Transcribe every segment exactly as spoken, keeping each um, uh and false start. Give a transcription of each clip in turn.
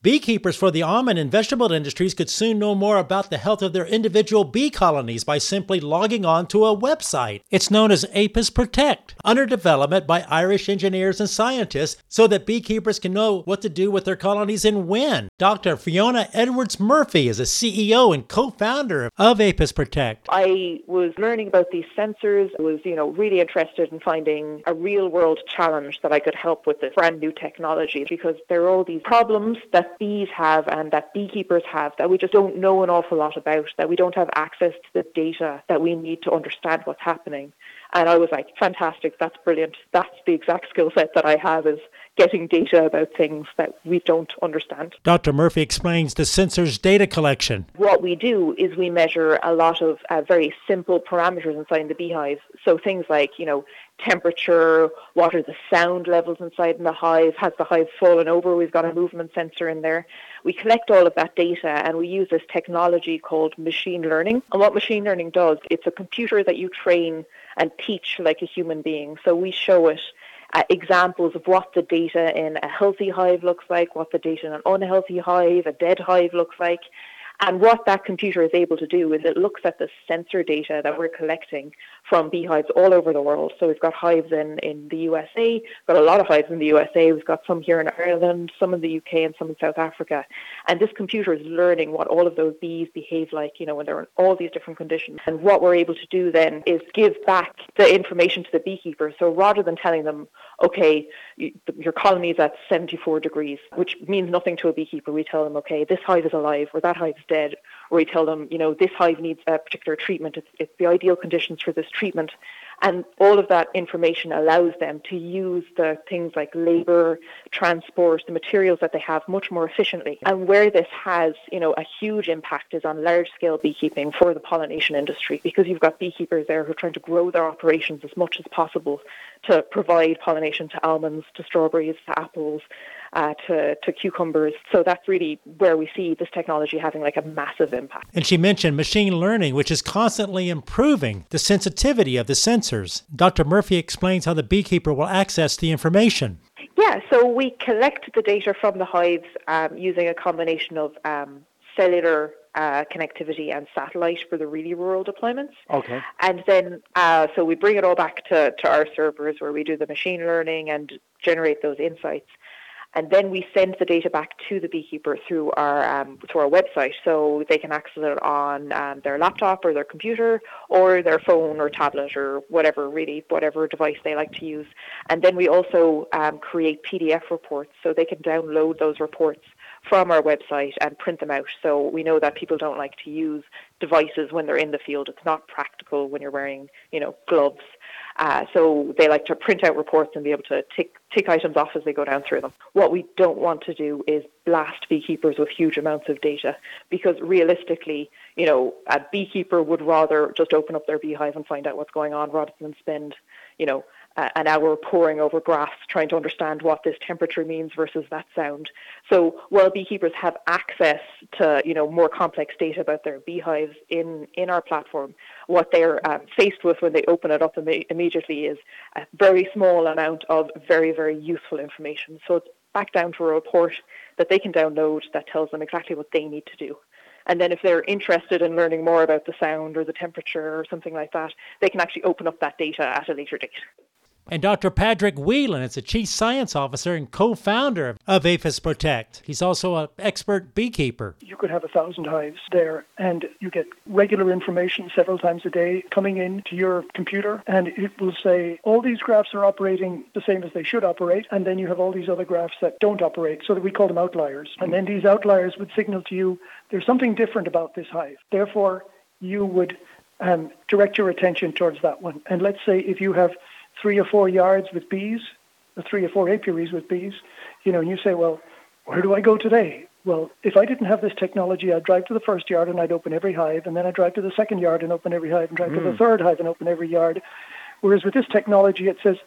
Beekeepers for the almond and vegetable industries could soon know more about the health of their individual bee colonies by simply logging on to a website. It's known as Apis Protect, under development by Irish engineers and scientists so that beekeepers can know what to do with their colonies and when. Doctor Fiona Edwards-Murphy is a C E O and co-founder of Apis Protect. I was learning about these sensors. I was, you know, really interested in finding a real-world challenge that I could help with this brand new technology, because there are all these problems that bees have and that beekeepers have that we just don't know an awful lot about, that we don't have access to the data that we need to understand what's happening. And I was like, fantastic, that's brilliant. That's the exact skill set that I have, is getting data about things that we don't understand. Doctor Murphy explains the sensor's data collection. What we do is we measure a lot of uh, very simple parameters inside the beehive. So things like, you know, temperature, what are the sound levels inside in the hive, has the hive fallen over, we've got a movement sensor in there. We collect all of that data and we use this technology called machine learning. And what machine learning does, it's a computer that you train and teach like a human being. So we show it uh, examples of what the data in a healthy hive looks like, what the data in an unhealthy hive, a dead hive looks like. And what that computer is able to do is it looks at the sensor data that we're collecting from beehives all over the world. So we've got hives in, in the U S A, we've got a lot of hives in the U S A, we've got some here in Ireland, some in the U K and some in South Africa. And this computer is learning what all of those bees behave like, you know, when they're in all these different conditions. And what we're able to do then is give back the information to the beekeeper. So rather than telling them, okay, you, your colony is at seventy-four degrees, which means nothing to a beekeeper, we tell them, okay, this hive is alive or that hive is dead, or we tell them, you know, this hive needs a particular treatment, it's, it's the ideal conditions for this treatment. And all of that information allows them to use the things like labour, transport, the materials that they have much more efficiently. And where this has, you know, a huge impact is on large-scale beekeeping for the pollination industry, because you've got beekeepers there who are trying to grow their operations as much as possible to provide pollination to almonds, to strawberries, to apples, uh, to, to cucumbers. So that's really where we see this technology having like a massive impact. And she mentioned machine learning, which is constantly improving the sensitivity of the sensors. Doctor Murphy explains how the beekeeper will access the information. Yeah, so we collect the data from the hives um, using a combination of um, cellular uh, connectivity and satellite for the really rural deployments. Okay. And then, uh, so we bring it all back to, to our servers where we do the machine learning and generate those insights. And then we send the data back to the beekeeper through our um, through our website, so they can access it on um, their laptop or their computer or their phone or tablet or whatever, really, whatever device they like to use. And then we also um, create P D F reports, so they can download those reports from our website and print them out. So we know that people don't like to use devices when they're in the field. It's not practical when you're wearing, you know, gloves. Uh, so they like to print out reports and be able to tick, tick items off as they go down through them. What we don't want to do is blast beekeepers with huge amounts of data, because realistically, you know, a beekeeper would rather just open up their beehive and find out what's going on rather than spend, you know, uh, an hour poring over graphs trying to understand what this temperature means versus that sound. So while beekeepers have access to, you know, more complex data about their beehives in, in our platform, what they're um, faced with when they open it up Im- immediately is a very small amount of very, very useful information. So it's back down to a report that they can download that tells them exactly what they need to do. And then if they're interested in learning more about the sound or the temperature or something like that, they can actually open up that data at a later date. And Doctor Patrick Whelan is the Chief Science Officer and co-founder of Apis Protect. He's also an expert beekeeper. You could have a thousand hives there, and you get regular information several times a day coming in to your computer, and it will say all these graphs are operating the same as they should operate, and then you have all these other graphs that don't operate, so that we call them outliers. And then these outliers would signal to you there's something different about this hive. Therefore, you would um, direct your attention towards that one. And let's say if you have three or four yards with bees, or three or four apiaries with bees, you know, and you say, well, where do I go today? Well, if I didn't have this technology, I'd drive to the first yard and I'd open every hive, and then I'd drive to the second yard and open every hive, and drive mm. to the third hive and open every yard. Whereas with this technology, it says,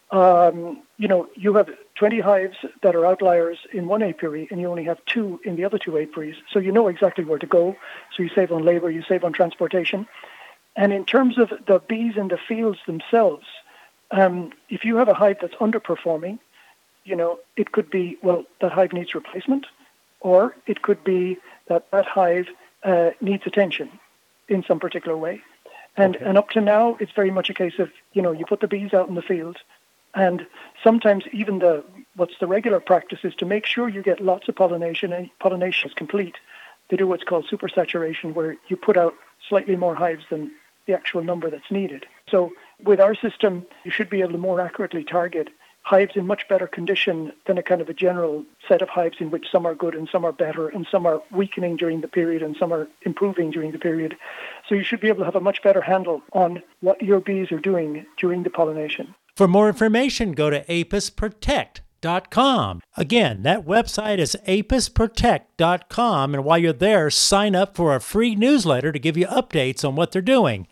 um, you know, you have twenty hives that are outliers in one apiary, and you only have two in the other two apiaries. So you know exactly where to go. So you save on labor, you save on transportation. And in terms of the bees in the fields themselves, Um, if you have a hive that's underperforming, you know, it could be, well, that hive needs replacement. or it could be that that hive uh, needs attention in some particular way. And Okay. and up to now, it's very much a case of, you know, you put the bees out in the field, and sometimes even the what's the regular practice is to make sure you get lots of pollination, and pollination is complete. They do what's called supersaturation, where you put out slightly more hives than the actual number that's needed. So with our system, you should be able to more accurately target hives in much better condition than a kind of a general set of hives in which some are good and some are better and some are weakening during the period and some are improving during the period. So you should be able to have a much better handle on what your bees are doing during the pollination. For more information, go to apis protect dot com. Again, that website is apis protect dot com, and while you're there, sign up for a free newsletter to give you updates on what they're doing.